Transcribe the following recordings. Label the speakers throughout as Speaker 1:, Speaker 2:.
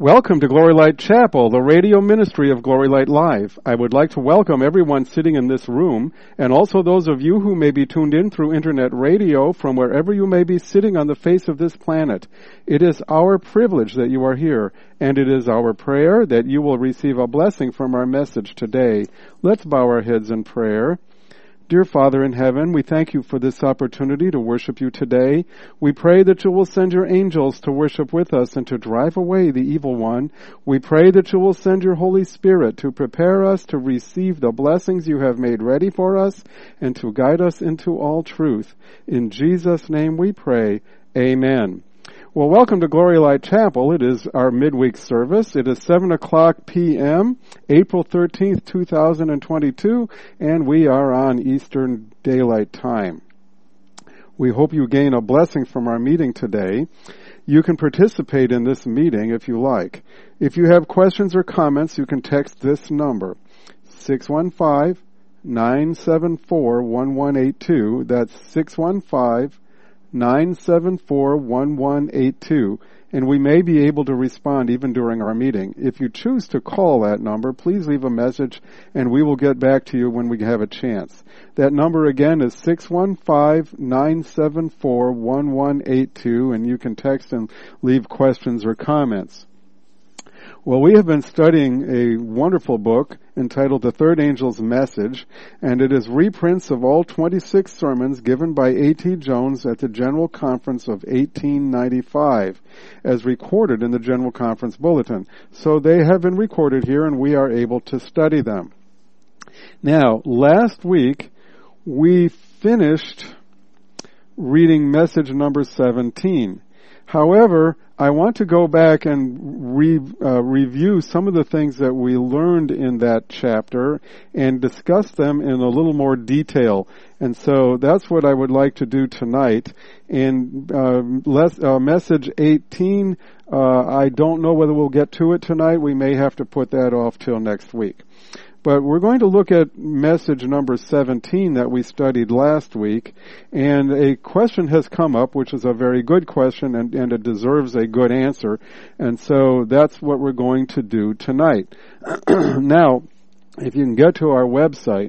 Speaker 1: Welcome to Glory Light Chapel, the radio ministry of Glory Light Live. I would like to welcome everyone sitting in this room, and also those of you who may be tuned in through internet radio from wherever you may be sitting on the face of this planet. It is our privilege that you are here, and it is our prayer that you will receive a blessing from our message today. Let's bow our heads in prayer. Dear Father in heaven, we thank you for this opportunity to worship you today. We pray that you will send your angels to worship with us and to drive away the evil one. We pray that you will send your Holy Spirit to prepare us to receive the blessings you have made ready for us and to guide us into all truth. In Jesus' name we pray. Amen. Well, welcome to Glory Light Chapel. It is our midweek service. It is 7:00 p.m., April 13th, 2022, and we are on Eastern Daylight Time. We hope you gain a blessing from our meeting today. You can participate in this meeting if you like. If you have questions or comments, you can text this number, 615-974-1182. That's 615-974-1182, and we may be able to respond even during our meeting. If you choose to call that number, please leave a message and we will get back to you when we have a chance. That number again is 615-974-1182, and you can text and leave questions or comments. Well, we have been studying a wonderful book entitled The Third Angel's Message, and it is reprints of all 26 sermons given by A.T. Jones at the General Conference of 1895, as recorded in the General Conference Bulletin. So they have been recorded here, and we are able to study them. Now, last week, we finished reading message number 17. However, I want to go back and review some of the things that we learned in that chapter and discuss them in a little more detail. And so that's what I would like to do tonight. In message 18, I don't know whether we'll get to it tonight. We may have to put that off till next week. But we're going to look at message number 17 that we studied last week, and a question has come up, which is a very good question, and it deserves a good answer, and so that's what we're going to do tonight. Now, if you can get to our website,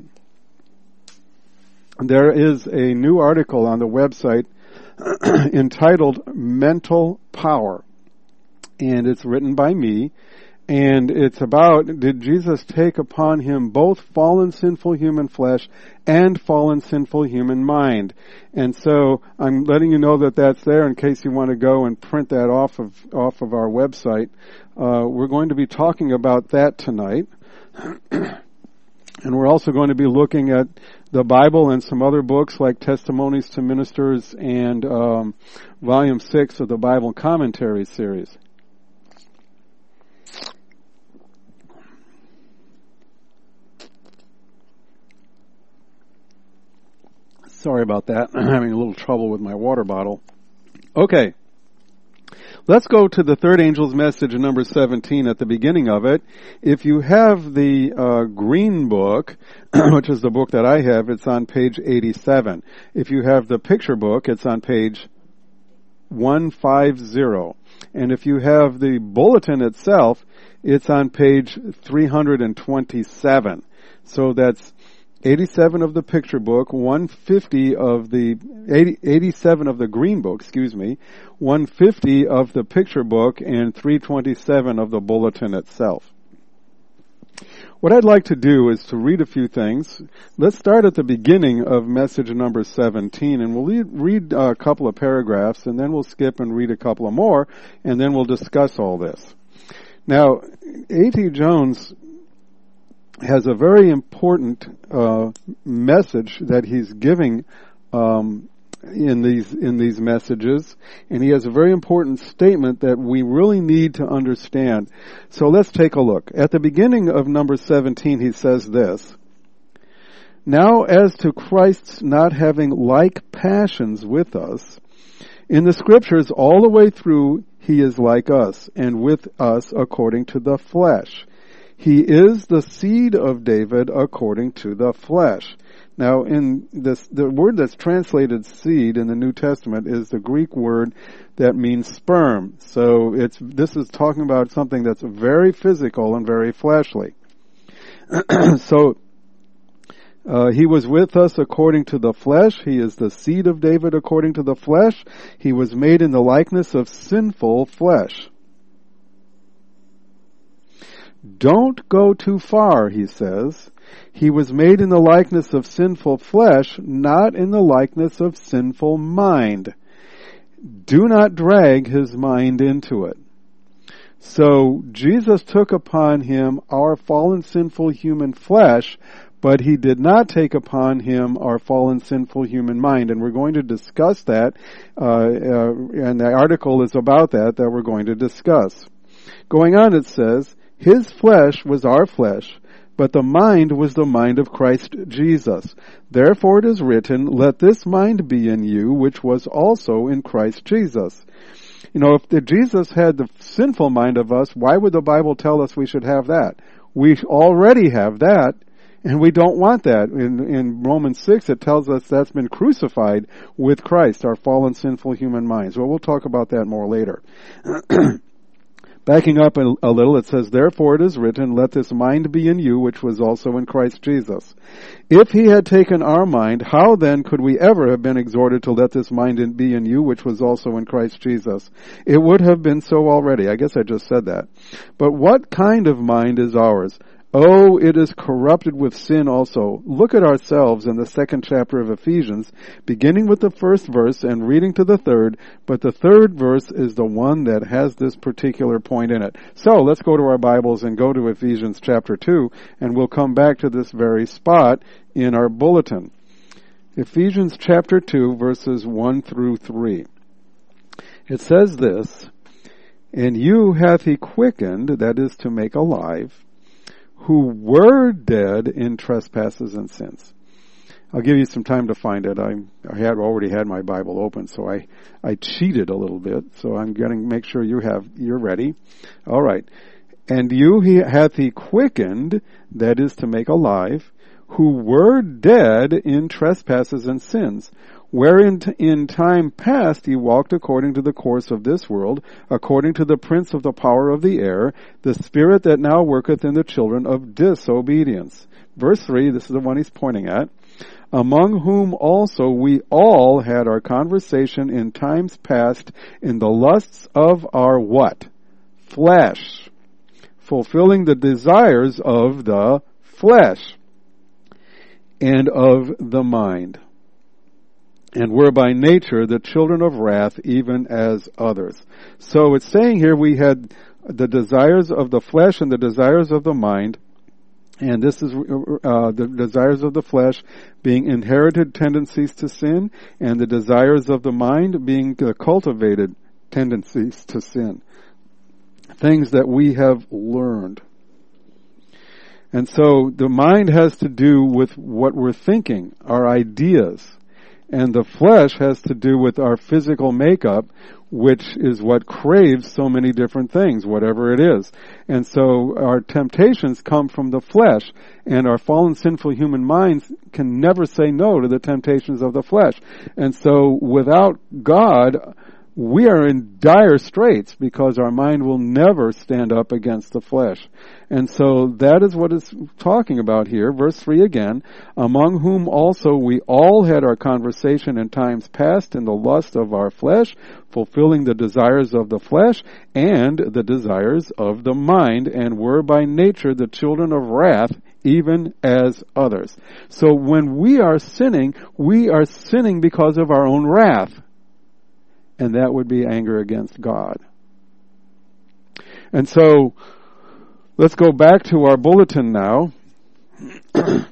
Speaker 1: there is a new article on the website entitled Mental Power, and it's written by me. And it's about, did Jesus take upon him both fallen sinful human flesh and fallen sinful human mind? And so I'm letting you know that that's there in case you want to go and print that off of our website. We're going to be talking about that tonight. And we're also going to be looking at the Bible and some other books like Testimonies to Ministers and Volume 6 of the Bible Commentary series. Sorry about that. I'm having a little trouble with my water bottle. Okay. Let's go to the third angel's message, number 17, at the beginning of it. If you have the green book, which is the book that I have, it's on page 87. If you have the picture book, it's on page 150. And if you have the bulletin itself, it's on page 327. So that's 87 of the picture book, 150 of the 87 of the green book, 150 of the picture book, and 327 of the bulletin itself. What I'd like to do is to read a few things. Let's start at the beginning of message number 17, and we'll read a couple of paragraphs, and then we'll skip and read a couple of more, and then we'll discuss all this. Now, A.T. Jones has a very important message that he's giving in these messages, and he has a very important statement that we really need to understand. So let's take a look. At the beginning of number 17, he says this: "Now as to Christ's not having like passions with us, in the Scriptures all the way through he is like us, and with us according to the flesh. He is the seed of David according to the flesh. Now, in this, the word that's translated seed in the New Testament is the Greek word that means sperm. So this is talking about something that's very physical and very fleshly. So, he was with us according to the flesh. He is the seed of David according to the flesh. He was made in the likeness of sinful flesh. Don't go too far, he says. He was made in the likeness of sinful flesh, not in the likeness of sinful mind. Do not drag his mind into it. So Jesus took upon him our fallen sinful human flesh, but he did not take upon him our fallen sinful human mind. And we're going to discuss that, and the article is about that we're going to discuss. Going on, it says, his flesh was our flesh, but the mind was the mind of Christ Jesus. Therefore it is written, let this mind be in you, which was also in Christ Jesus. You know, if Jesus had the sinful mind of us, why would the Bible tell us we should have that? We already have that, and we don't want that. In Romans 6, it tells us that's been crucified with Christ, our fallen sinful human minds. Well, we'll talk about that more later. Backing up a little, it says, therefore it is written, let this mind be in you, which was also in Christ Jesus. If he had taken our mind, how then could we ever have been exhorted to let this mind be in you, which was also in Christ Jesus? It would have been so already. I guess I just said that. But what kind of mind is ours? Oh, it is corrupted with sin also. Look at ourselves in the 2nd chapter of Ephesians, beginning with the 1st verse and reading to the 3rd, but the 3rd verse is the one that has this particular point in it. So let's go to our Bibles and go to Ephesians chapter 2, and we'll come back to this very spot in our bulletin. Ephesians chapter 2, verses 1 through 3. It says this, and you hath he quickened, that is to make alive, who were dead in trespasses and sins. I'll give you some time to find it. I had already had my Bible open, so I cheated a little bit. So I'm going to make sure you're ready. All right. And you hath he quickened, that is to make alive, who were dead in trespasses and sins, wherein in time past ye walked according to the course of this world, according to the prince of the power of the air, the spirit that now worketh in the children of disobedience. Verse 3, this is the one he's pointing at. Among whom also we all had our conversation in times past in the lusts of our what? Flesh. Fulfilling the desires of the flesh and of the mind. And were by nature the children of wrath, even as others. So it's saying here we had the desires of the flesh and the desires of the mind. And this is the desires of the flesh being inherited tendencies to sin, and the desires of the mind being the cultivated tendencies to sin. Things that we have learned. And so the mind has to do with what we're thinking, our ideas. And the flesh has to do with our physical makeup, which is what craves so many different things, whatever it is. And so our temptations come from the flesh, and our fallen sinful human minds can never say no to the temptations of the flesh. And so without God, we are in dire straits because our mind will never stand up against the flesh. And so that is what it's talking about here. Verse 3 again, among whom also we all had our conversation in times past in the lust of our flesh, fulfilling the desires of the flesh and the desires of the mind, and were by nature the children of wrath, even as others. So when we are sinning because of our own wrath. And that would be anger against God. And so, let's go back to our bulletin now. And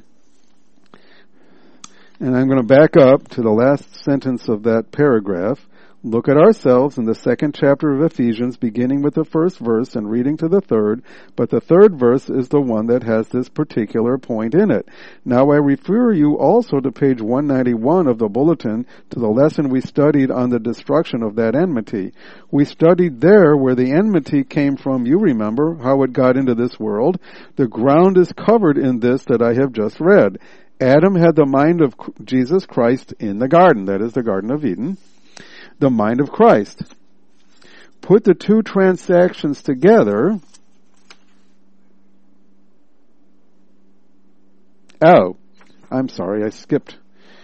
Speaker 1: I'm going to back up to the last sentence of that paragraph. Look at ourselves in the 2nd chapter of Ephesians, beginning with the 1st verse and reading to the 3rd, but the 3rd verse is the one that has this particular point in it. Now I refer you also to page 191 of the bulletin, to the lesson we studied on the destruction of that enmity. We studied there where the enmity came from. You remember how it got into this world. The ground is covered in this that I have just read. Adam had the mind of Jesus Christ in the garden, that is the Garden of Eden, the mind of Christ. Put the two transactions together. Oh, I'm sorry, I skipped.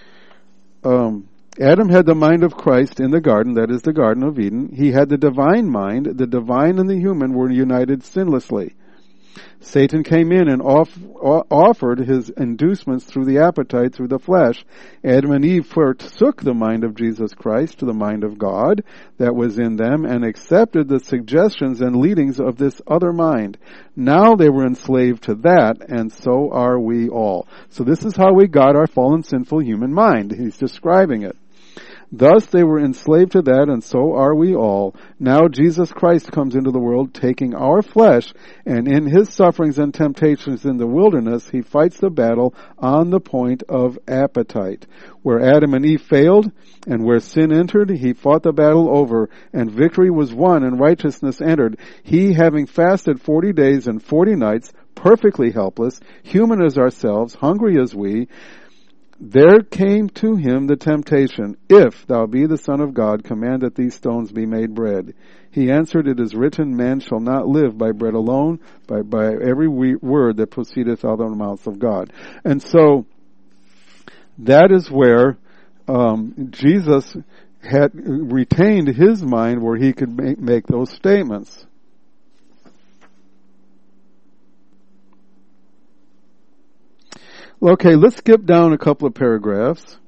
Speaker 1: Adam had the mind of Christ in the garden, that is the Garden of Eden. He had the divine mind. The divine and the human were united sinlessly. Satan came in and offered his inducements through the appetite, through the flesh. Adam and Eve forsook the mind of Jesus Christ to the mind of God that was in them and accepted the suggestions and leadings of this other mind. Now they were enslaved to that, and so are we all. So this is how we got our fallen, sinful human mind. He's describing it. Thus they were enslaved to that, and so are we all. Now Jesus Christ comes into the world taking our flesh, and in his sufferings and temptations in the wilderness, he fights the battle on the point of appetite. Where Adam and Eve failed, and where sin entered, he fought the battle over, and victory was won, and righteousness entered. He, having fasted 40 days and 40 nights, perfectly helpless, human as ourselves, hungry as we, there came to him the temptation, if thou be the Son of God, command that these stones be made bread. He answered, it is written, man shall not live by bread alone, but by every word that proceedeth out of the mouth of God. And so, that is where Jesus had retained his mind where he could make those statements. Okay, let's skip down a couple of paragraphs.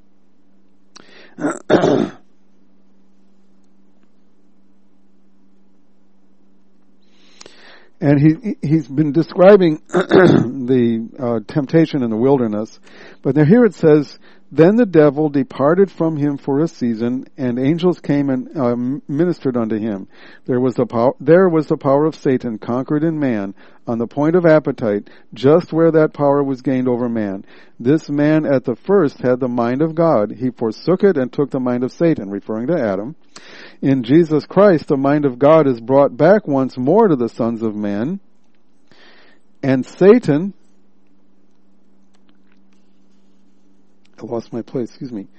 Speaker 1: And he's been describing the temptation in the wilderness. But now here it says, then the devil departed from him for a season, and angels came and ministered unto him. There was the power of Satan conquered in man, on the point of appetite, just where that power was gained over man. This man at the first had the mind of God. He forsook it and took the mind of Satan, referring to Adam. In Jesus Christ, the mind of God is brought back once more to the sons of men. And Satan, I lost my place, excuse me.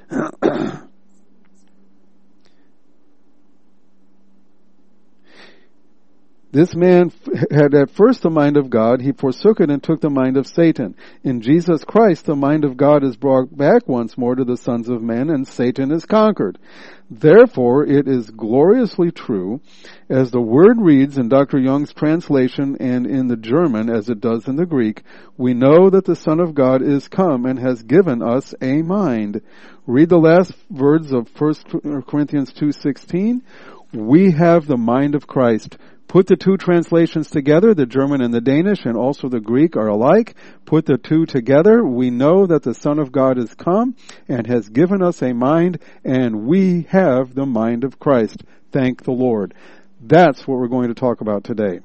Speaker 1: This man had at first the mind of God. He forsook it and took the mind of Satan. In Jesus Christ, the mind of God is brought back once more to the sons of men, and Satan is conquered. Therefore, it is gloriously true, as the word reads in Dr. Young's translation and in the German, as it does in the Greek, we know that the Son of God is come and has given us a mind. Read the last words of 1 Corinthians 2:16. We have the mind of Christ. Put the two translations together, the German and the Danish, and also the Greek are alike. Put the two together, we know that the Son of God is come and has given us a mind, and we have the mind of Christ. Thank the Lord. That's what we're going to talk about today.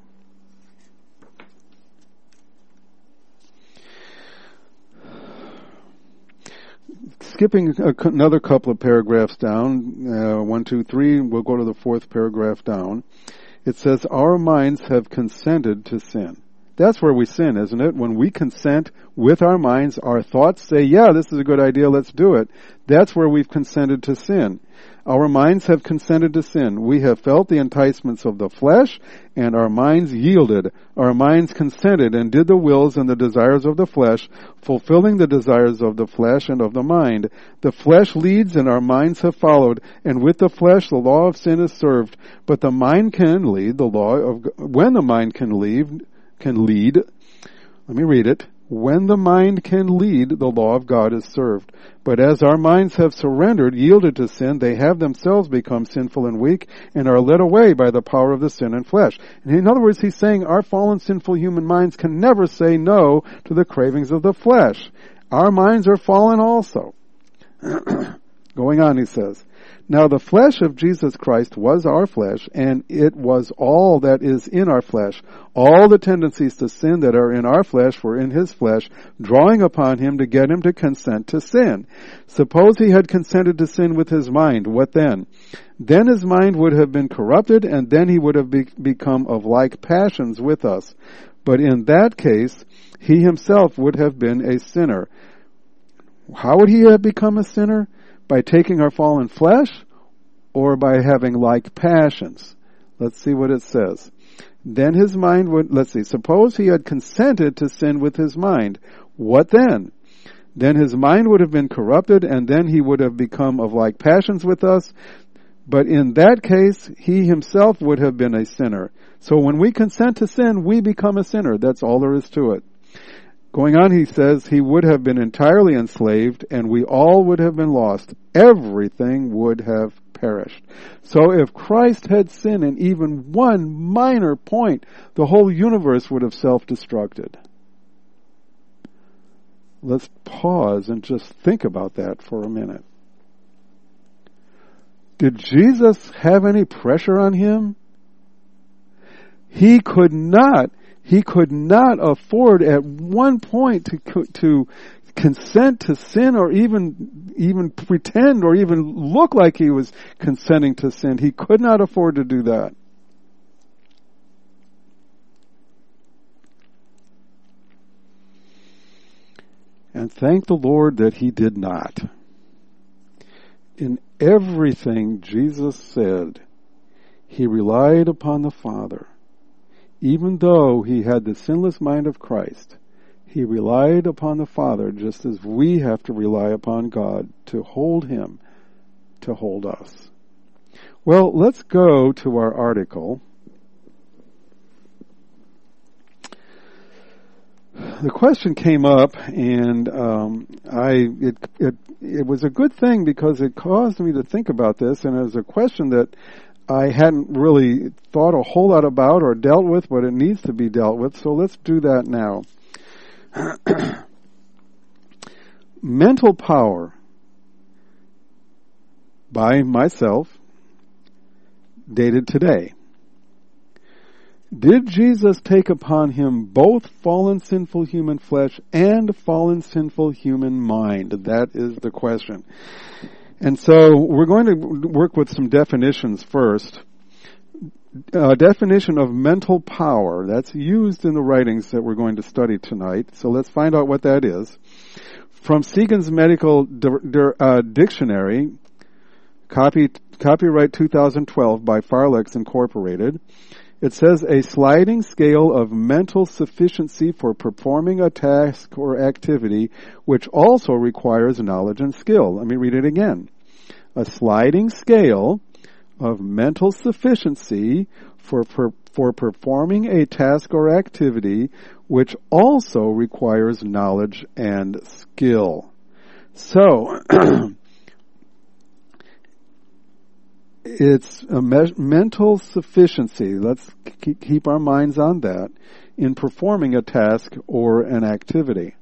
Speaker 1: Skipping another couple of paragraphs down, 1, 2, 3, we'll go to the fourth paragraph down. It says, our minds have consented to sin. That's where we sin, isn't it? When we consent with our minds, our thoughts say, yeah, this is a good idea, let's do it. That's where we've consented to sin. Our minds have consented to sin. We have felt the enticements of the flesh, and our minds yielded. Our minds consented and did the wills and the desires of the flesh, fulfilling the desires of the flesh and of the mind. The flesh leads, and our minds have followed, and with the flesh the law of sin is served. But the mind can lead the law of, when the mind can lead, let me read it. When the mind can lead, the law of God is served. But as our minds have surrendered, yielded to sin, they have themselves become sinful and weak, and are led away by the power of the sin and flesh. And in other words, he's saying our fallen, sinful human minds can never say no to the cravings of the flesh. Our minds are fallen also. Going on, he says, now the flesh of Jesus Christ was our flesh, and it was all that is in our flesh. All the tendencies to sin that are in our flesh were in his flesh, drawing upon him to get him to consent to sin. Suppose he had consented to sin with his mind, what then? Then his mind would have been corrupted, and then he would have become of like passions with us. But in that case, he himself would have been a sinner. How would he have become a sinner? By taking our fallen flesh or by having like passions? Let's see what it says. Then his mind would, suppose he had consented to sin with his mind. What then? Then his mind would have been corrupted, and then he would have become of like passions with us. But in that case, he himself would have been a sinner. So when we consent to sin, we become a sinner. That's all there is to it. Going on, he says, he would have been entirely enslaved, and we all would have been lost. Everything would have perished. So if Christ had sinned in even one minor point, the whole universe would have self-destructed. Let's pause and just think about that for a minute. Did Jesus have any pressure on him? He could not afford at one point to consent to sin or even pretend or even look like he was consenting to sin. He could not afford to do that. And thank the Lord that he did not. In everything Jesus said, he relied upon the Father. Even though he had the sinless mind of Christ, he relied upon the Father just as we have to rely upon God to hold him, to hold us. Well, let's go to our article. The question came up, and it was a good thing because it caused me to think about this, and it was a question that I hadn't really thought a whole lot about or dealt with, but it needs to be dealt with, so let's do that now. Mental power by myself, dated today. Did Jesus take upon him both fallen sinful human flesh and fallen sinful human mind? That is the question. And so we're going to work with some definitions first. Definition of mental power, that's used in the writings that we're going to study tonight. So let's find out what that is. From Seegan's Medical Dictionary, copyright 2012 by Farlex Incorporated, it says a sliding scale of mental sufficiency for performing a task or activity which also requires knowledge and skill. Let me read it again. A sliding scale of mental sufficiency for performing a task or activity which also requires knowledge and skill. So, it's a mental sufficiency. Let's keep our minds on that in performing a task or an activity.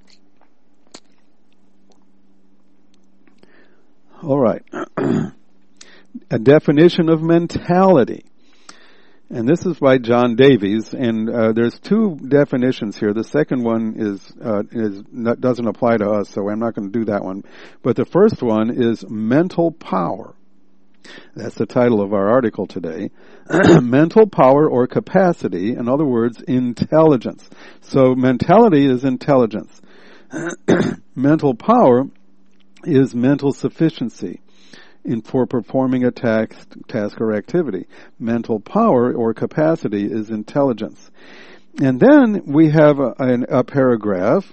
Speaker 1: All right. A definition of mentality. And this is by John Davies, and there's two definitions here. The second one doesn't apply to us, so I'm not going to do that one. But the first one is mental power. That's the title of our article today. Mental power or capacity, in other words, intelligence. So mentality is intelligence. Mental power is mental sufficiency for performing a task or activity. Mental power or capacity is intelligence. And then we have a paragraph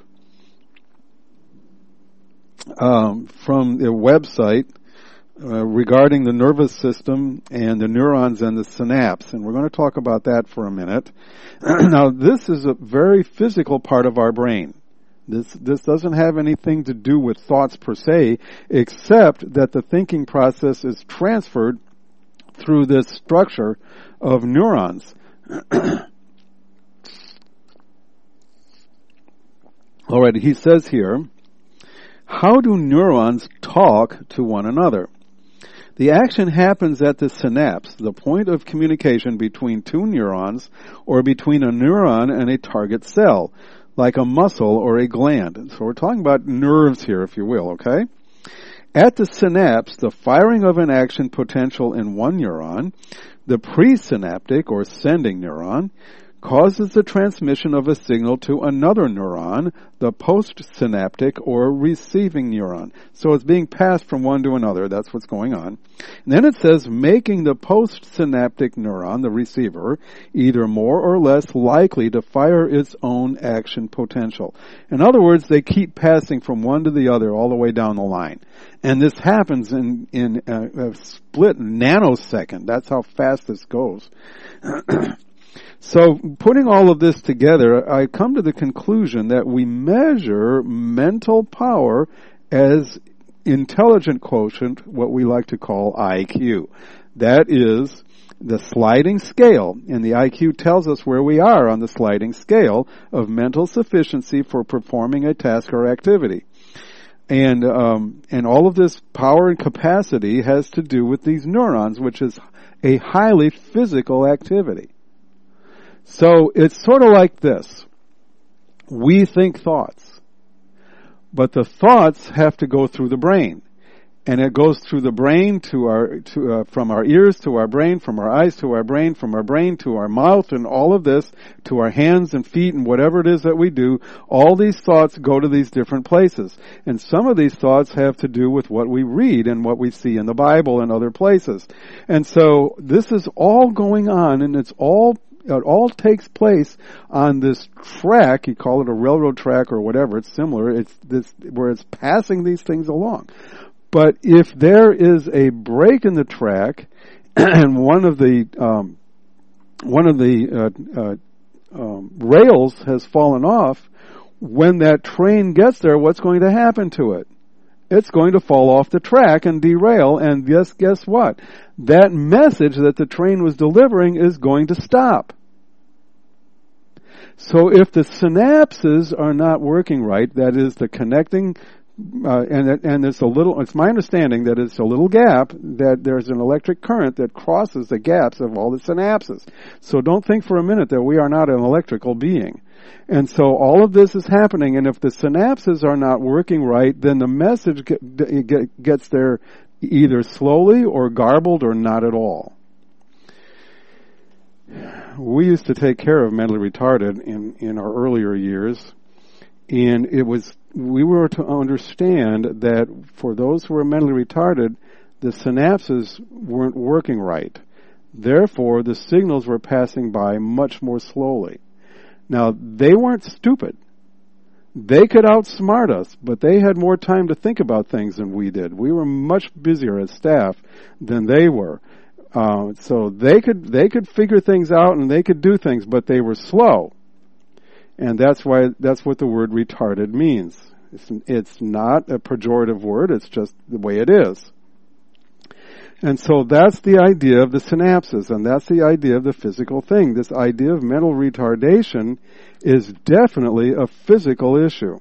Speaker 1: from the website regarding the nervous system and the neurons and the synapse, and we're going to talk about that for a minute. Now, this is a very physical part of our brain. This doesn't have anything to do with thoughts per se, except that the thinking process is transferred through this structure of neurons. All right, he says here, how do neurons talk to one another? The action happens at the synapse, the point of communication between two neurons or between a neuron and a target cell, like a muscle or a gland. So we're talking about nerves here, if you will, okay? At the synapse, the firing of an action potential in one neuron, the presynaptic or sending neuron, causes the transmission of a signal to another neuron, the postsynaptic or receiving neuron. So it's being passed from one to another. That's what's going on. And then it says, making the postsynaptic neuron, the receiver, either more or less likely to fire its own action potential. In other words, they keep passing from one to the other all the way down the line. And this happens in a split nanosecond. That's how fast this goes. So, putting all of this together, I come to the conclusion that we measure mental power as intelligent quotient, what we like to call IQ. That is the sliding scale, and the IQ tells us where we are on the sliding scale of mental sufficiency for performing a task or activity. And all of this power and capacity has to do with these neurons, which is a highly physical activity. So it's sort of like this. We think thoughts, but the thoughts have to go through the brain, and it goes through the brain from our ears to our brain, from our eyes to our brain, from our brain to our mouth, and all of this to our hands and feet and whatever it is that we do. All these thoughts go to these different places, and some of these thoughts have to do with what we read and what we see in the Bible and other places. And so this is all going on, and it all takes place on this track. You call it a railroad track or whatever. It's similar. It's this where it's passing these things along. But if there is a break in the track, and one of the rails has fallen off, when that train gets there, what's going to happen to it? It's going to fall off the track and derail, and guess what? That message that the train was delivering is going to stop. So if the synapses are not working right, that is the connecting, and it's my understanding that it's a little gap, that there's an electric current that crosses the gaps of all the synapses. So don't think for a minute that we are not an electrical being. And so all of this is happening, and if the synapses are not working right, then the message gets there either slowly or garbled or not at all. We used to take care of mentally retarded in our earlier years, and we were to understand that for those who were mentally retarded, the synapses weren't working right. Therefore, the signals were passing by much more slowly. Now, they weren't stupid. They could outsmart us, but they had more time to think about things than we did. We were much busier as staff than they were. So they could figure things out and they could do things, but they were slow. And that's what the word retarded means. It's not a pejorative word, it's just the way it is. And so that's the idea of the synapses, and that's the idea of the physical thing. This idea of mental retardation is definitely a physical issue.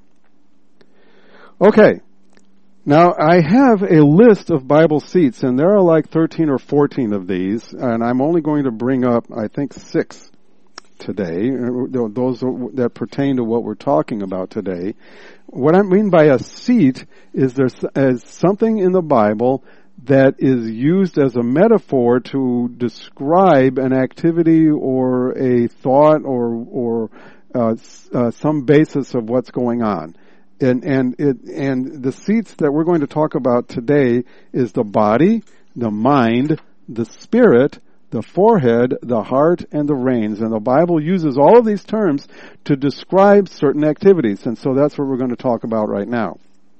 Speaker 1: Okay. Now, I have a list of Bible seats, and there are like 13 or 14 of these, and I'm only going to bring up, I think, 6 today, those that pertain to what we're talking about today. What I mean by a seat is there's something in the Bible that is used as a metaphor to describe an activity or a thought or some basis of what's going on. And the seats that we're going to talk about today is the body, the mind, the spirit, the forehead, the heart, and the reins. And the Bible uses all of these terms to describe certain activities. And so that's what we're going to talk about right now.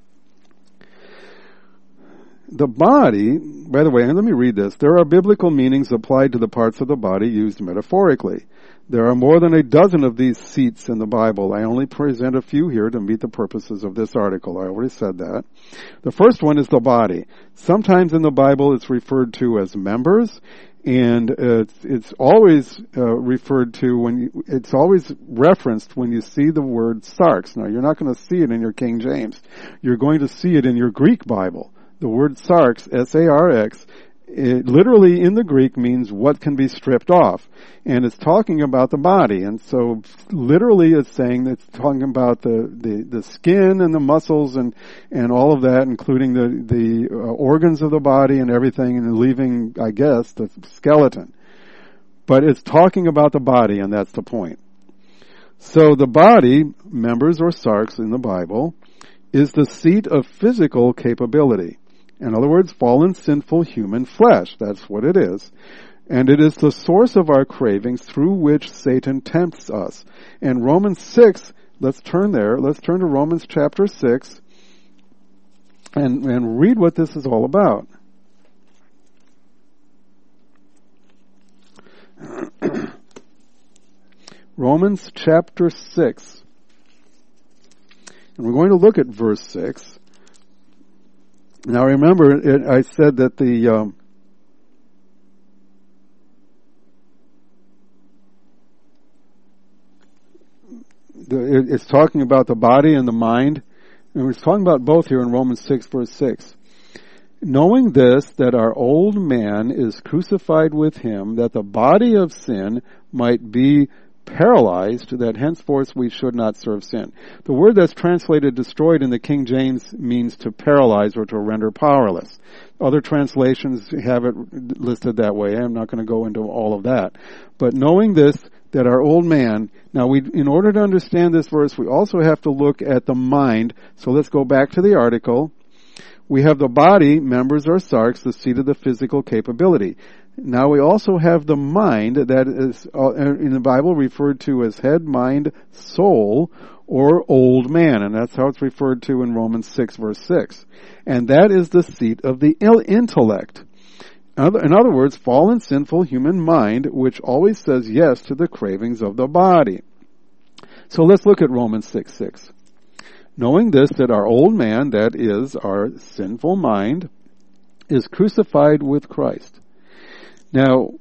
Speaker 1: The body, by the way, and let me read this. There are biblical meanings applied to the parts of the body used metaphorically. There are more than a dozen of these seats in the Bible. I only present a few here to meet the purposes of this article. I already said that. The first one is the body. Sometimes in the Bible it's referred to as members, and it's always referred to it's always referenced when you see the word sarx. Now, you're not going to see it in your King James. You're going to see it in your Greek Bible. The word sarx, S-A-R-X, it literally in the Greek means what can be stripped off. And it's talking about the body. And so literally it's saying that it's talking about the skin and the muscles and all of that, including the organs of the body and everything, and leaving, I guess, the skeleton. But it's talking about the body, and that's the point. So the body, members or sarx in the Bible, is the seat of physical capability. In other words, fallen, sinful human flesh. That's what it is. And it is the source of our cravings through which Satan tempts us. And Romans 6, let's turn there. Let's turn to Romans chapter 6 and read what this is all about. Romans chapter 6. And we're going to look at verse 6. Now remember, I said that it's talking about the body and the mind. And we're talking about both here in Romans 6, verse 6. Knowing this, that our old man is crucified with him, that the body of sin might be paralyzed, that henceforth we should not serve sin. The word that's translated destroyed in the King James means to paralyze or to render powerless. Other translations have it listed that way. I'm not going to go into all of that. But knowing this, that our old man, now in order to understand this verse, we also have to look at the mind. So let's go back to the article. We have the body, members or sarx, the seat of the physical capability. Now we also have the mind that is in the Bible referred to as head, mind, soul, or old man. And that's how it's referred to in Romans 6, verse 6. And that is the seat of the intellect. In other words, fallen, sinful human mind, which always says yes to the cravings of the body. So let's look at Romans 6, 6. Knowing this, that our old man, that is our sinful mind, is crucified with Christ. Now,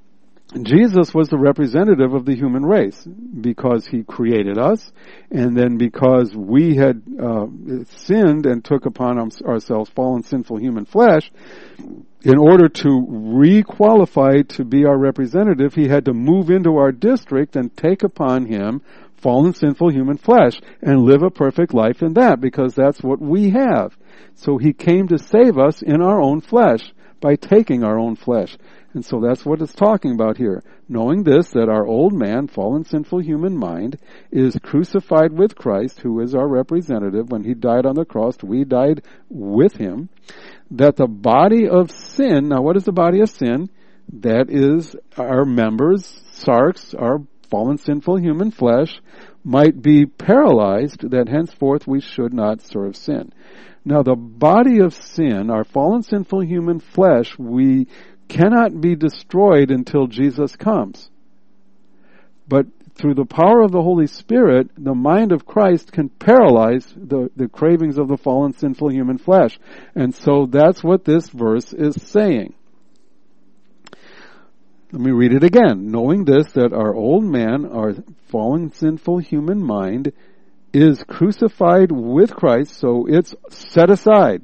Speaker 1: Jesus was the representative of the human race because he created us, and then because we had sinned and took upon ourselves fallen, sinful human flesh, in order to re-qualify to be our representative, he had to move into our district and take upon him fallen, sinful human flesh and live a perfect life in that, because that's what we have. So he came to save us in our own flesh by taking our own flesh. And so that's what it's talking about here. Knowing this, that our old man, fallen, sinful human mind, is crucified with Christ, who is our representative. When he died on the cross, we died with him. That the body of sin, now what is the body of sin? That is our members, sarx, our fallen, sinful human flesh, might be paralyzed, that henceforth we should not serve sin. Now the body of sin, our fallen, sinful human flesh, we cannot be destroyed until Jesus comes. But through the power of the Holy Spirit, the mind of Christ can paralyze the cravings of the fallen, sinful human flesh. And so that's what this verse is saying. Let me read it again. Knowing this, that our old man, our fallen, sinful human mind, is crucified with Christ, so it's set aside,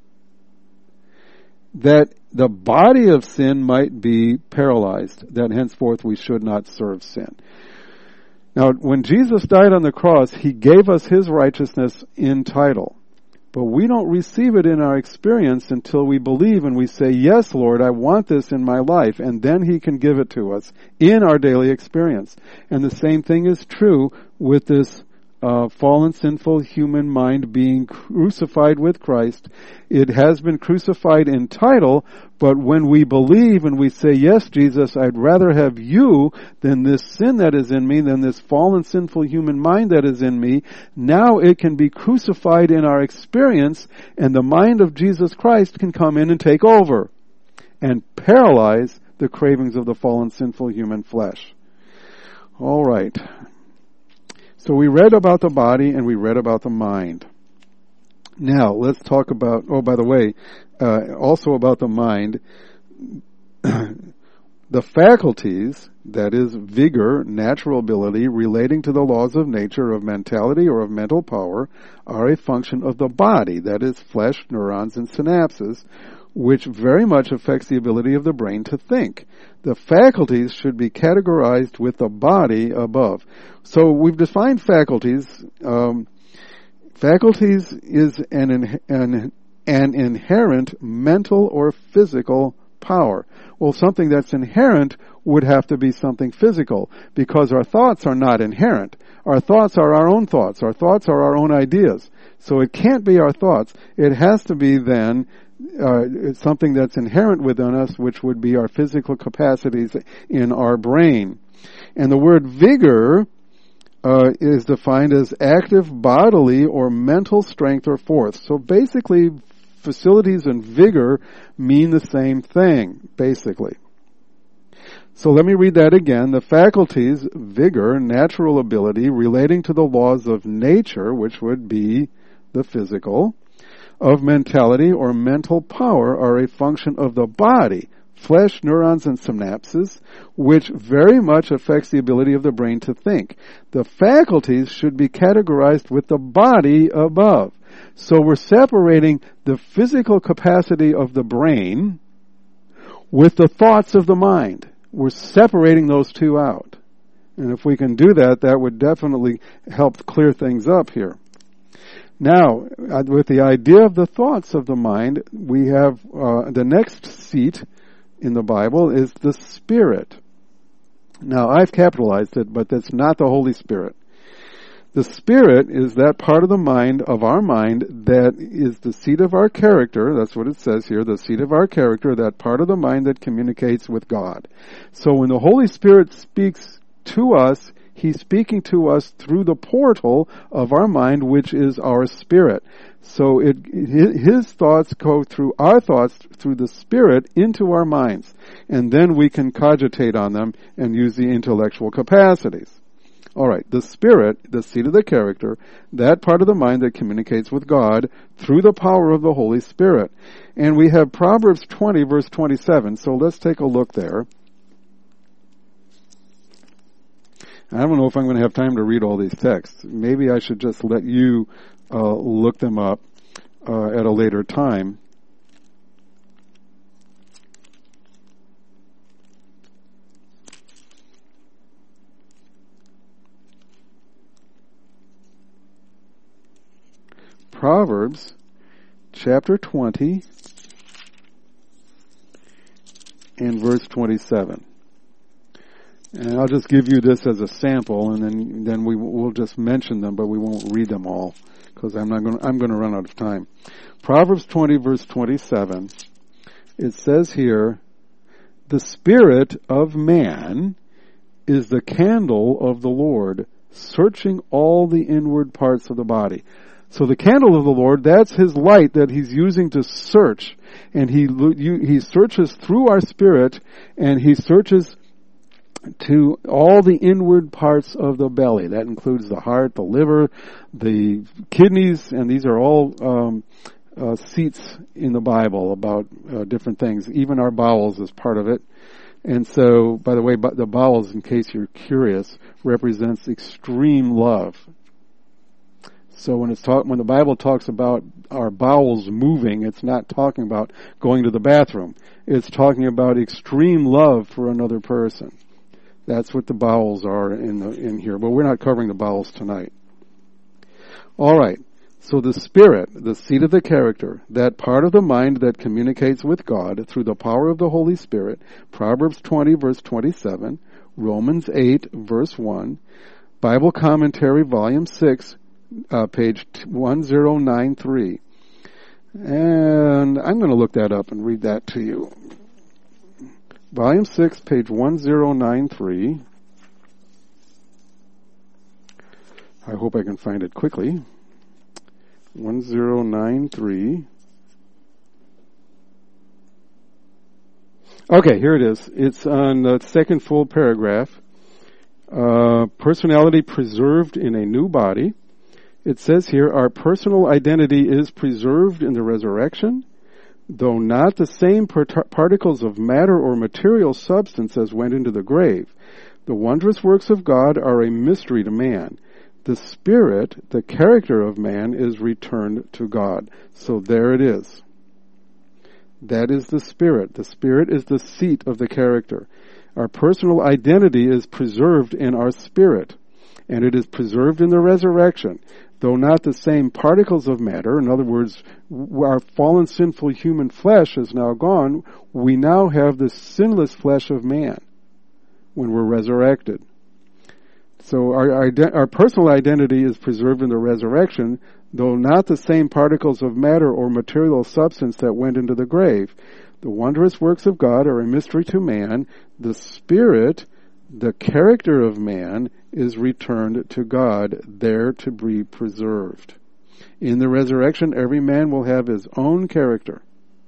Speaker 1: that the body of sin might be paralyzed, that henceforth we should not serve sin. Now, when Jesus died on the cross, he gave us his righteousness in title. But we don't receive it in our experience until we believe and we say, yes, Lord, I want this in my life. And then he can give it to us in our daily experience. And the same thing is true with this fallen, sinful human mind being crucified with Christ. It has been crucified in title, but when we believe and we say, yes, Jesus, I'd rather have you than this sin that is in me, than this fallen, sinful human mind that is in me, now it can be crucified in our experience, and the mind of Jesus Christ can come in and take over and paralyze the cravings of the fallen, sinful human flesh. All right. So we read about the body and we read about the mind. Now, let's talk about, by the way, also about the mind. The faculties, that is vigor, natural ability, relating to the laws of nature, of mentality, or of mental power, are a function of the body, that is flesh, neurons, and synapses, which very much affects the ability of the brain to think. The faculties should be categorized with the body above. So we've defined faculties. Faculties is an inherent mental or physical power. Well, something that's inherent would have to be something physical, because our thoughts are not inherent. Our thoughts are our own thoughts. Our thoughts are our own ideas. So it can't be our thoughts. It has to be then something that's inherent within us, which would be our physical capacities in our brain. And the word vigor is defined as active bodily or mental strength or force. So basically, facilities and vigor mean the same thing, basically. So let me read that again. The faculties, vigor, natural ability, relating to the laws of nature, which would be the physical, of mentality or mental power, are a function of the body, flesh, neurons, and synapses, which very much affects the ability of the brain to think. The faculties should be categorized with the body above. So we're separating the physical capacity of the brain with the thoughts of the mind. We're separating those two out. And if we can do that, that would definitely help clear things up here. Now, with the idea of the thoughts of the mind, we have the next seat in the Bible is the Spirit. Now, I've capitalized it, but that's not the Holy Spirit. The Spirit is that part of the mind, of our mind, that is the seat of our character. That's what it says here, the seat of our character, that part of the mind that communicates with God. So when the Holy Spirit speaks to us, He's speaking to us through the portal of our mind, which is our spirit. So His thoughts go through our thoughts, through the Spirit, into our minds. And then we can cogitate on them and use the intellectual capacities. All right, the Spirit, the seat of the character, that part of the mind that communicates with God through the power of the Holy Spirit. And we have Proverbs 20, verse 27. So let's take a look there. I don't know if I'm going to have time to read all these texts. Maybe I should just let you look them up at a later time. Proverbs chapter 20 and verse 27. And I'll just give you this as a sample, and then we'll just mention them, but we won't read them all because I'm going to run out of time. Proverbs 20 verse 27. It says here, "The spirit of man is the candle of the Lord, searching all the inward parts of the body." So the candle of the Lord, that's His light that He's using to search. And He searches through our spirit, and He searches to all the inward parts of the belly. That includes the heart, the liver, the kidneys, and these are all seats in the Bible about different things. Even our bowels is part of it. And so, by the way, the bowels, in case you're curious, represents extreme love. So when the Bible talks about our bowels moving, it's not talking about going to the bathroom. It's talking about extreme love for another person. That's what the bowels are in here. But we're not covering the bowels tonight. All right. So the Spirit, the seat of the character, that part of the mind that communicates with God through the power of the Holy Spirit, Proverbs 20 verse 27, Romans 8 verse 1, Bible Commentary volume 6, page 1093. And I'm going to look that up and read that to you. Volume 6, page 1093. I hope I can find it quickly. 1093. Okay, here it is. It's on the second full paragraph. Personality preserved in a new body. It says here, our personal identity is preserved in the resurrection, though not the same particles of matter or material substance as went into the grave. The wondrous works of God are a mystery to man. The Spirit, the character of man, is returned to God. So there it is. That is the Spirit. The Spirit is the seat of the character. Our personal identity is preserved in our spirit. and it is preserved in the resurrection. Though not the same particles of matter, in other words, our fallen sinful human flesh is now gone, we now have the sinless flesh of man when we're resurrected. So our personal identity is preserved in the resurrection, though not the same particles of matter or material substance that went into the grave. The wondrous works of God are a mystery to man. The spirit, the character of man, is returned to God, there to be preserved. In the resurrection, every man will have his own character.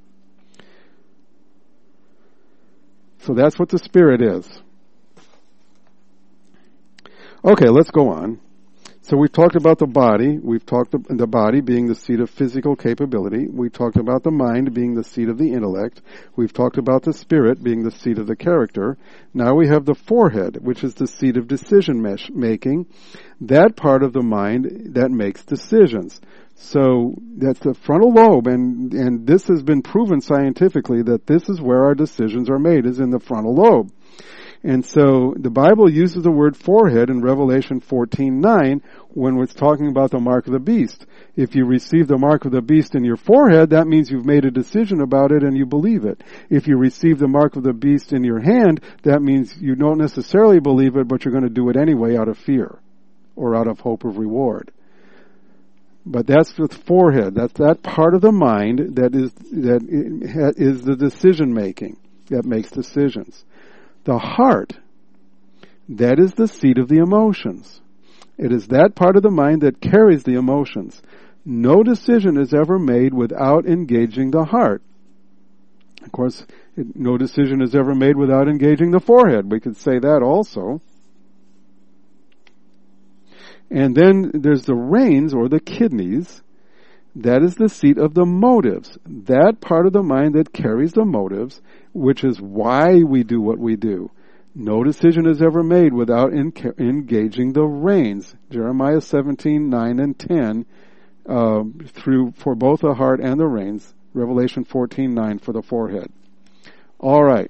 Speaker 1: So that's what the spirit is. Okay, let's go on. So we've talked about the body. We've talked about the body being the seat of physical capability. We talked about the mind being the seat of the intellect. We've talked about the spirit being the seat of the character. Now we have the forehead, which is the seat of decision making. That part of the mind that makes decisions. So that's the frontal lobe, and this has been proven scientifically that this is where our decisions are made, is in the frontal lobe. And so the Bible uses the word forehead in Revelation 14:9 when it's talking about the mark of the beast. If you receive the mark of the beast in your forehead, that means you've made a decision about it and you believe it. If you receive the mark of the beast in your hand, that means you don't necessarily believe it, but you're going to do it anyway out of fear or out of hope of reward. But that's the forehead. That's that part of the mind that is the decision making, that makes decisions. The heart, that is the seat of the emotions. It is that part of the mind that carries the emotions. No decision is ever made without engaging the heart. Of course, no decision is ever made without engaging the forehead. We could say that also. And then there's the reins, or the kidneys. That is the seat of the motives. That part of the mind that carries the motives, which is why we do what we do. No decision is ever made without engaging the reins. Jeremiah 17:9 and 10, for both the heart and the reins. Revelation 14:9 for the forehead. All right.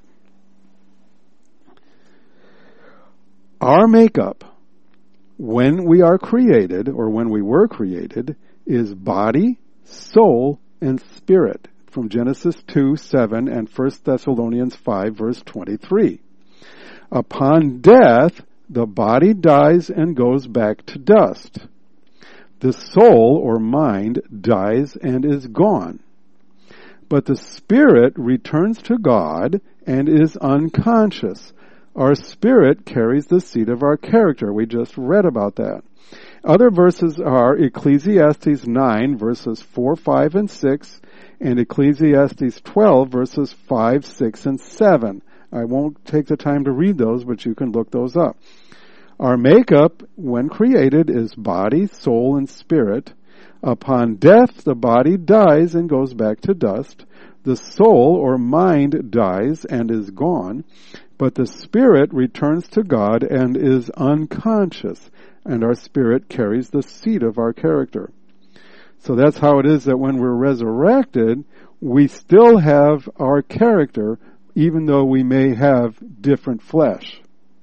Speaker 1: Our makeup, when we are created, or when we were created, is body, soul, and spirit, from Genesis 2:7 and 1 Thessalonians 5 verse 23. Upon death, the body dies and goes back to dust. The soul, or mind, dies and is gone. But the spirit returns to God and is unconscious. Our spirit carries the seat of our character. We just read about that. Other verses are Ecclesiastes 9 verses 4, 5, and 6, and Ecclesiastes 12 verses 5, 6, and 7. I won't take the time to read those, but you can look those up. Our makeup, when created, is body, soul, and spirit. Upon death, the body dies and goes back to dust. The soul, or mind, dies and is gone, but the spirit returns to God and is unconscious, and our spirit carries the seat of our character. So that's how it is that when we're resurrected, we still have our character, even though we may have different flesh.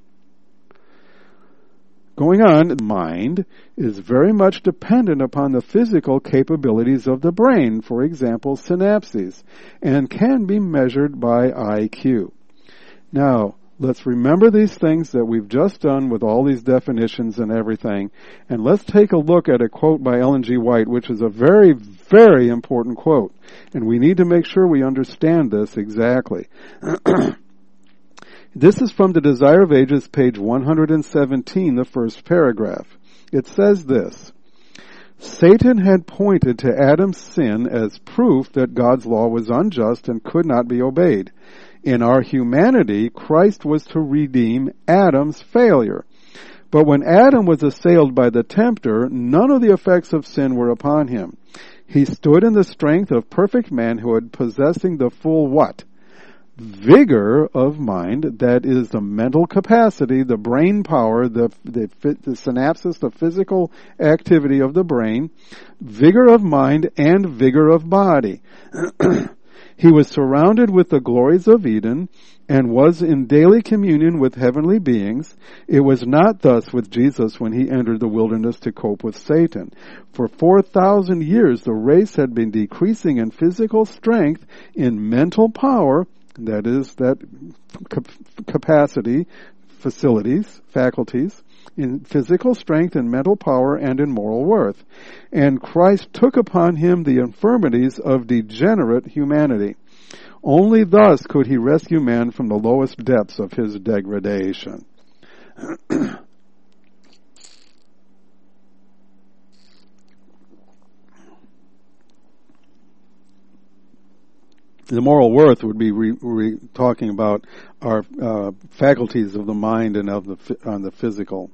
Speaker 1: Going on, the mind is very much dependent upon the physical capabilities of the brain, for example, synapses, and can be measured by IQ. Now, let's remember these things that we've just done with all these definitions and everything, and let's take a look at a quote by Ellen G. White, which is a very, very important quote, and we need to make sure we understand this exactly. This is from The Desire of Ages, page 117, the first paragraph. It says this: Satan had pointed to Adam's sin as proof that God's law was unjust and could not be obeyed. In our humanity, Christ was to redeem Adam's failure. But when Adam was assailed by the tempter, none of the effects of sin were upon him. He stood in the strength of perfect manhood, possessing the full what? Vigor of mind, that is the mental capacity, the brain power, the synapses, the physical activity of the brain, vigor of mind, and vigor of body. He was surrounded with the glories of Eden and was in daily communion with heavenly beings. It was not thus with Jesus when he entered the wilderness to cope with Satan. For 4,000 years the race had been decreasing in physical strength, in mental power, that is, that capacity, facilities, faculties, in physical strength and mental power and in moral worth. And Christ took upon him the infirmities of degenerate humanity. Only thus could he rescue man from the lowest depths of his degradation. The moral worth would be talking about our faculties of the mind and of the physical.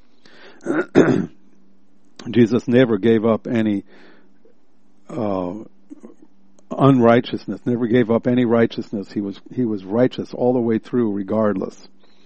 Speaker 1: Jesus never gave up any unrighteousness, never gave up any righteousness. He was righteous all the way through, regardless.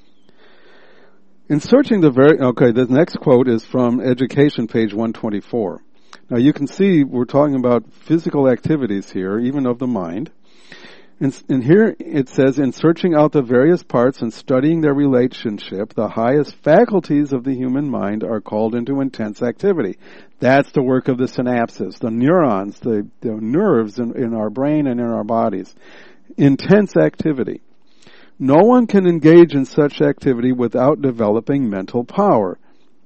Speaker 1: In searching the next quote is from Education, page 124. Now you can see we're talking about physical activities here, even of the mind. And here it says, in searching out the various parts and studying their relationship, the highest faculties of the human mind are called into intense activity. That's the work of the synapses, the neurons, the nerves in our brain and in our bodies. Intense activity. No one can engage in such activity without developing mental power.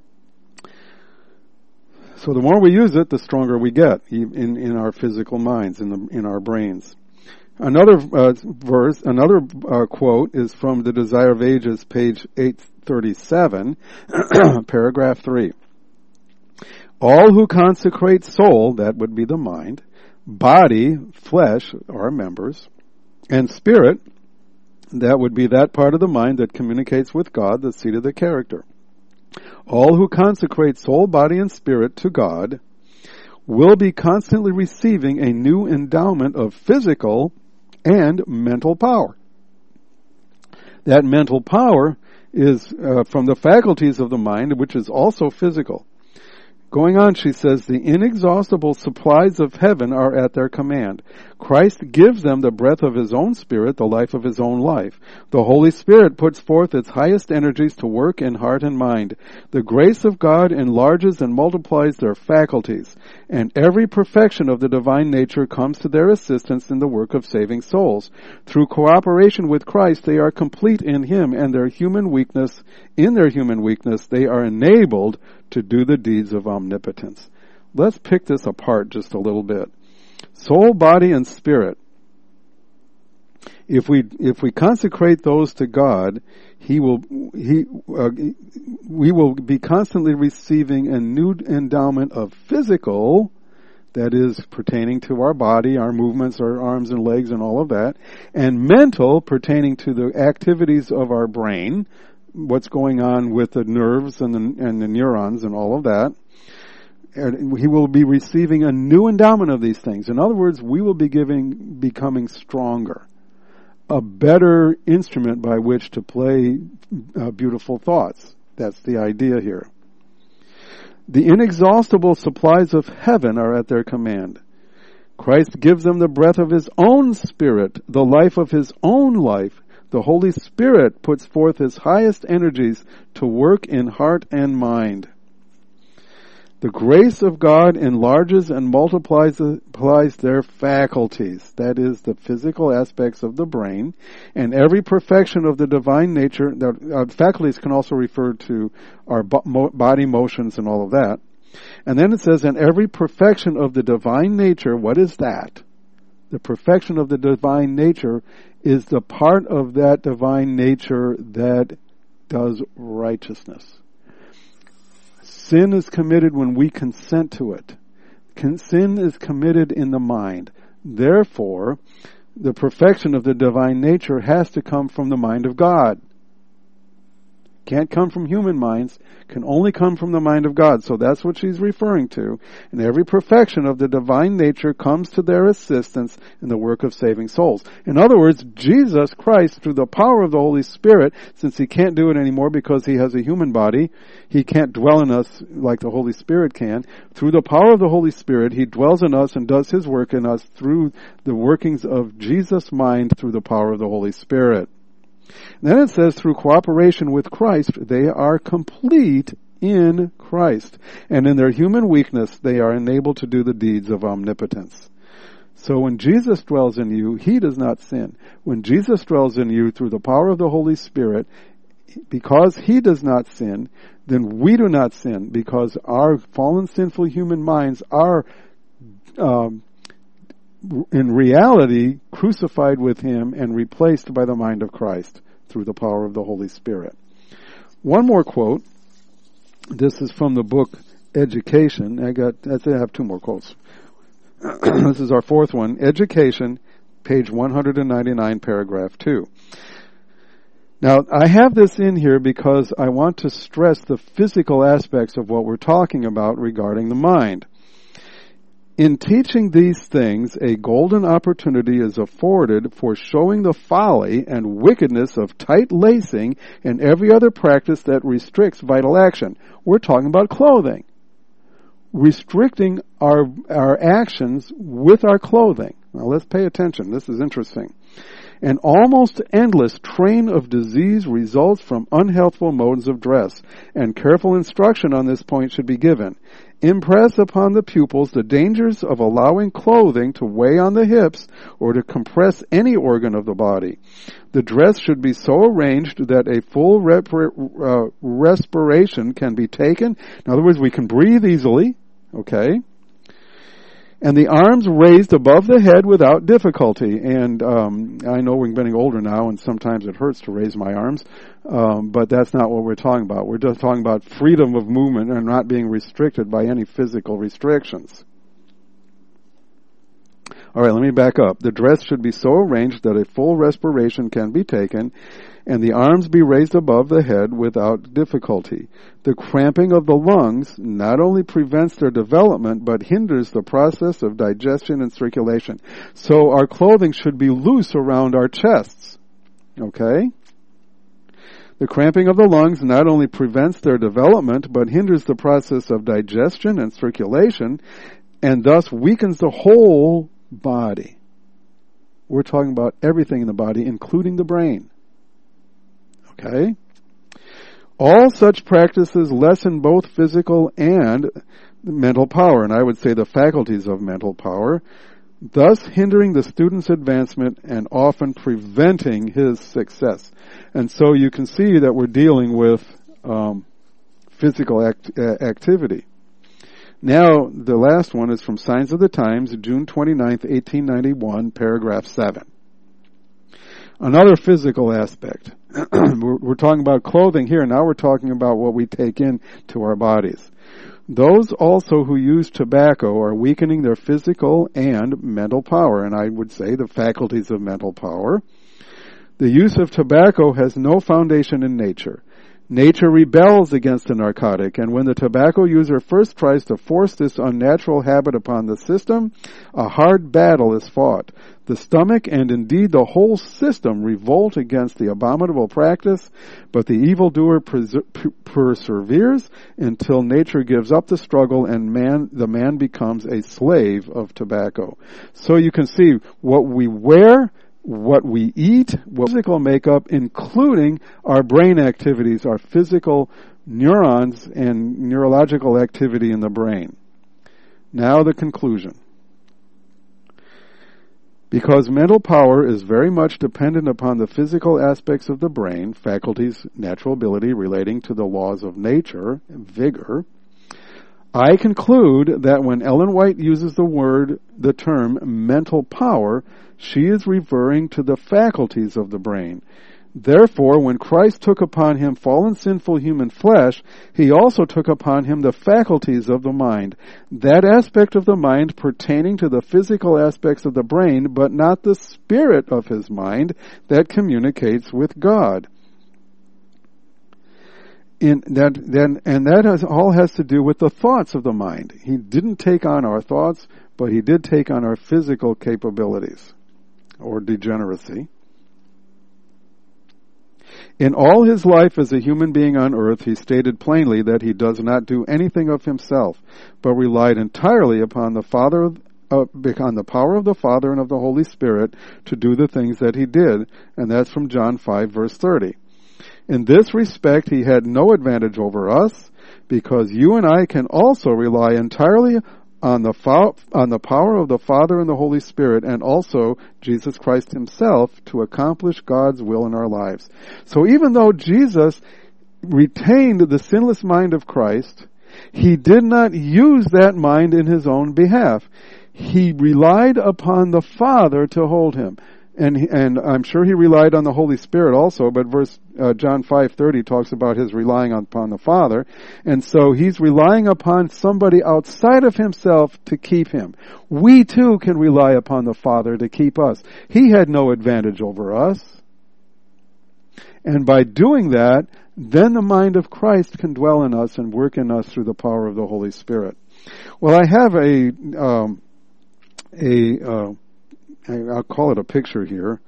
Speaker 1: So the more we use it, the stronger we get in our physical minds, in our brains. Another quote is from The Desire of Ages, page 837, paragraph 3. All who consecrate soul, that would be the mind, body, flesh, our members, and spirit, that would be that part of the mind that communicates with God, the seat of the character. All who consecrate soul, body, and spirit to God will be constantly receiving a new endowment of physical and mental power. That mental power is from the faculties of the mind, which is also physical. Going on, she says, the inexhaustible supplies of heaven are at their command. Christ gives them the breath of his own spirit, the life of his own life. The Holy Spirit puts forth its highest energies to work in heart and mind. The grace of God enlarges and multiplies their faculties, and every perfection of the divine nature comes to their assistance in the work of saving souls. Through cooperation with Christ, they are complete in him, and in their human weakness, they are enabled to do the deeds of omnipotence. Let's pick this apart just a little bit. Soul, body, and spirit. If we consecrate those to God, we will be constantly receiving a new endowment of physical, that is pertaining to our body, our movements, our arms and legs and all of that, and mental, pertaining to the activities of our brain, what's going on with the nerves and the neurons and all of that. And he will be receiving a new endowment of these things. In other words, we will be becoming stronger, a better instrument by which to play beautiful thoughts. That's the idea here. The inexhaustible supplies of heaven are at their command. Christ gives them the breath of his own spirit, the life of his own life. The Holy Spirit puts forth his highest energies to work in heart and mind. The grace of God enlarges and multiplies their faculties, that is, the physical aspects of the brain, and every perfection of the divine nature. Faculties can also refer to our body motions and all of that. And then it says, and every perfection of the divine nature, what is that? The perfection of the divine nature is the part of that divine nature that does righteousness. Sin is committed when we consent to it. Sin is committed in the mind. Therefore, the perfection of the divine nature has to come from the mind of God. Can't come from human minds, can only come from the mind of God. So that's what she's referring to. And every perfection of the divine nature comes to their assistance in the work of saving souls. In other words, Jesus Christ, through the power of the Holy Spirit, since he can't do it anymore because he has a human body, he can't dwell in us like the Holy Spirit can. Through the power of the Holy Spirit, he dwells in us and does his work in us through the workings of Jesus' mind through the power of the Holy Spirit. Then it says, through cooperation with Christ, they are complete in Christ. And in their human weakness, they are enabled to do the deeds of omnipotence. So when Jesus dwells in you, he does not sin. When Jesus dwells in you through the power of the Holy Spirit, because he does not sin, then we do not sin, because our fallen, sinful human minds are in reality crucified with him and replaced by the mind of Christ through the power of the Holy Spirit. One more quote. This is from the book Education. I have two more quotes. This is our fourth one. Education, page 199, paragraph 2. Now, I have this in here because I want to stress the physical aspects of what we're talking about regarding the mind. In teaching these things, a golden opportunity is afforded for showing the folly and wickedness of tight lacing and every other practice that restricts vital action. We're talking about clothing. Restricting our actions with our clothing. Now let's pay attention. This is interesting. An almost endless train of disease results from unhealthful modes of dress, and careful instruction on this point should be given. Impress upon the pupils the dangers of allowing clothing to weigh on the hips or to compress any organ of the body. The dress should be so arranged that a full respiration can be taken. In other words, we can breathe easily, okay? And the arms raised above the head without difficulty. And I know we're getting older now, and sometimes it hurts to raise my arms, but that's not what we're talking about. We're just talking about freedom of movement and not being restricted by any physical restrictions. All right, let me back up. The dress should be so arranged that a full respiration can be taken, and the arms be raised above the head without difficulty. The cramping of the lungs not only prevents their development, but hinders the process of digestion and circulation. So our clothing should be loose around our chests. Okay? The cramping of the lungs not only prevents their development, but hinders the process of digestion and circulation, and thus weakens the whole body. We're talking about everything in the body, including the brain. Okay? All such practices lessen both physical and mental power, and I would say the faculties of mental power, thus hindering the student's advancement and often preventing his success. And so you can see that we're dealing with physical activity. Now, the last one is from Signs of the Times, June 29th, 1891, paragraph 7. Another physical aspect. We're talking about clothing here. Now we're talking about what we take in to our bodies. Those also who use tobacco are weakening their physical and mental power, and I would say the faculties of mental power. The use of tobacco has no foundation in nature. Nature rebels against a narcotic, and when the tobacco user first tries to force this unnatural habit upon the system, a hard battle is fought. The stomach and indeed the whole system revolt against the abominable practice, but the evildoer perseveres until nature gives up the struggle and the man becomes a slave of tobacco. So you can see what we wear, what we eat, what physical makeup, including our brain activities, our physical neurons and neurological activity in the brain. Now the conclusion. Because mental power is very much dependent upon the physical aspects of the brain, faculties, natural ability relating to the laws of nature, vigor, I conclude that when Ellen White uses the term mental power, she is referring to the faculties of the brain. Therefore, when Christ took upon him fallen sinful human flesh, he also took upon him the faculties of the mind. That aspect of the mind pertaining to the physical aspects of the brain, but not the spirit of his mind that communicates with God. All has to do with the thoughts of the mind. He didn't take on our thoughts, but he did take on our physical capabilities or degeneracy. In all his life as a human being on earth, he stated plainly that he does not do anything of himself, but relied entirely upon the power of the Father and of the Holy Spirit to do the things that he did, and that's from John 5, verse 30. In this respect, he had no advantage over us, because you and I can also rely entirely on the power of the Father and the Holy Spirit, and also Jesus Christ himself, to accomplish God's will in our lives. So even though Jesus retained the sinless mind of Christ, he did not use that mind in his own behalf. He relied upon the Father to hold him. And I'm sure he relied on the Holy Spirit also, but John 5:30 talks about his relying upon the Father. And so he's relying upon somebody outside of himself to keep him. We too can rely upon the Father to keep us. He had no advantage over us. And by doing that, then the mind of Christ can dwell in us and work in us through the power of the Holy Spirit. Well, I have I'll call it a picture here.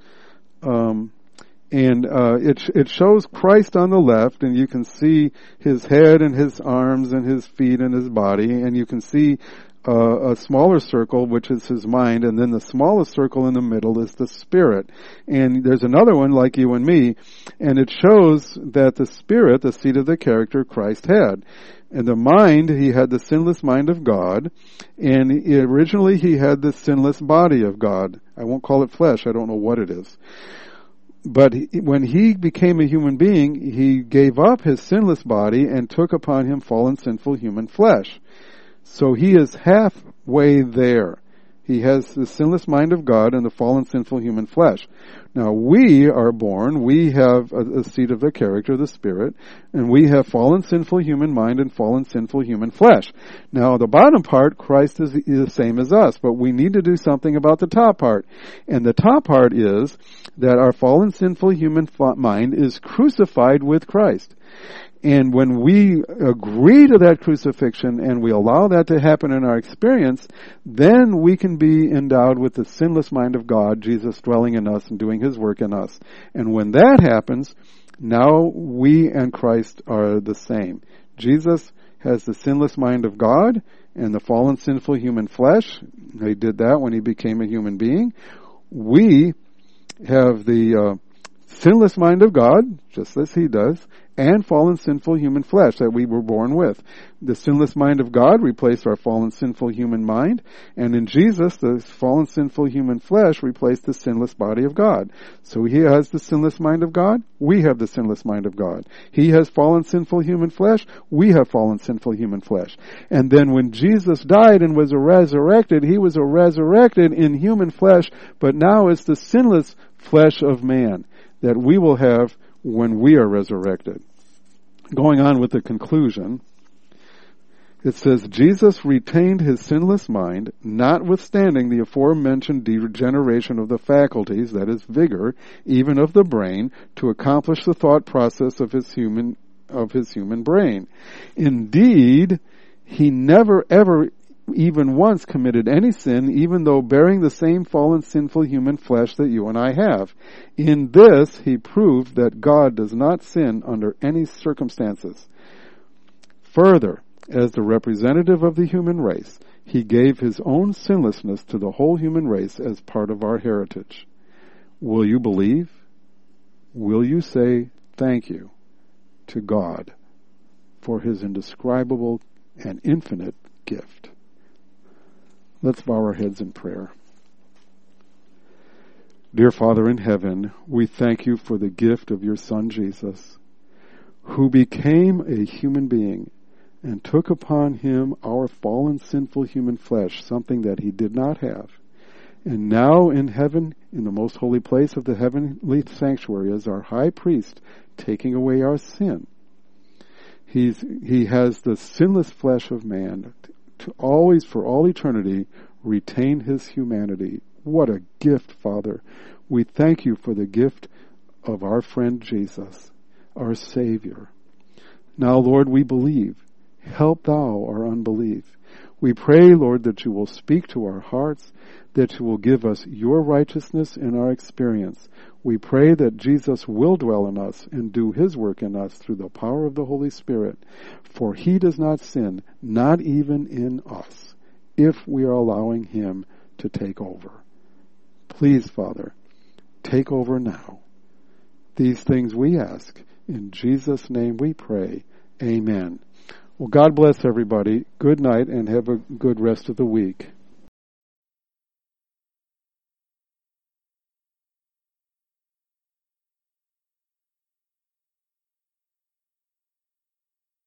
Speaker 1: It shows Christ on the left, and you can see his head and his arms and his feet and his body, and you can see a smaller circle, which is his mind, and then the smallest circle in the middle is the Spirit. And there's another one like you and me, and it shows that the Spirit, the seat of the character Christ had. And the mind, he had the sinless mind of God, and originally he had the sinless body of God. I won't call it flesh, I don't know what it is. But when he became a human being, he gave up his sinless body and took upon him fallen, sinful human flesh. So he is halfway there. He has the sinless mind of God and the fallen, sinful human flesh. Now we are born, we have a seat of the character, the Spirit, and we have fallen, sinful human mind and fallen, sinful human flesh. Now the bottom part, Christ is the same as us, but we need to do something about the top part. And the top part is that our fallen, sinful human mind is crucified with Christ. And when we agree to that crucifixion and we allow that to happen in our experience, then we can be endowed with the sinless mind of God, Jesus dwelling in us and doing his work in us. And when that happens, now we and Christ are the same. Jesus has the sinless mind of God and the fallen, sinful human flesh. He did that when he became a human being. We have the sinless mind of God, just as he does, and fallen, sinful human flesh that we were born with. The sinless mind of God replaced our fallen, sinful human mind, and in Jesus, the fallen, sinful human flesh replaced the sinless body of God. So he has the sinless mind of God, we have the sinless mind of God. He has fallen, sinful human flesh, we have fallen, sinful human flesh. And then when Jesus died and was resurrected, he was resurrected in human flesh, but now it's the sinless flesh of man that we will have when we are resurrected. Going on with the conclusion, it says, Jesus retained his sinless mind, notwithstanding the aforementioned degeneration of the faculties, that is, vigor, even of the brain, to accomplish the thought process of his human brain. Indeed, he never ever even once committed any sin, even though bearing the same fallen, sinful human flesh that you and I have. In this, he proved that God does not sin under any circumstances. Further, as the representative of the human race, he gave his own sinlessness to the whole human race as part of our heritage. Will you believe? Will you say thank you to God for his indescribable and infinite gift? Let's bow our heads in prayer. Dear Father in heaven, we thank you for the gift of your Son Jesus, who became a human being and took upon him our fallen, sinful human flesh, something that he did not have. And now in heaven, in the most holy place of the heavenly sanctuary, as our high priest, taking away our sin, he has the sinless flesh of man to always, for all eternity, retain his humanity. What a gift, Father. We thank you for the gift of our friend Jesus, our Savior. Now, Lord, we believe. Help thou our unbelief. We pray, Lord, that you will speak to our hearts, that you will give us your righteousness in our experience. We pray that Jesus will dwell in us and do his work in us through the power of the Holy Spirit. For he does not sin, not even in us, if we are allowing him to take over. Please, Father, take over now. These things we ask. In Jesus' name we pray. Amen. Well, God bless everybody. Good night and have a good rest of the week.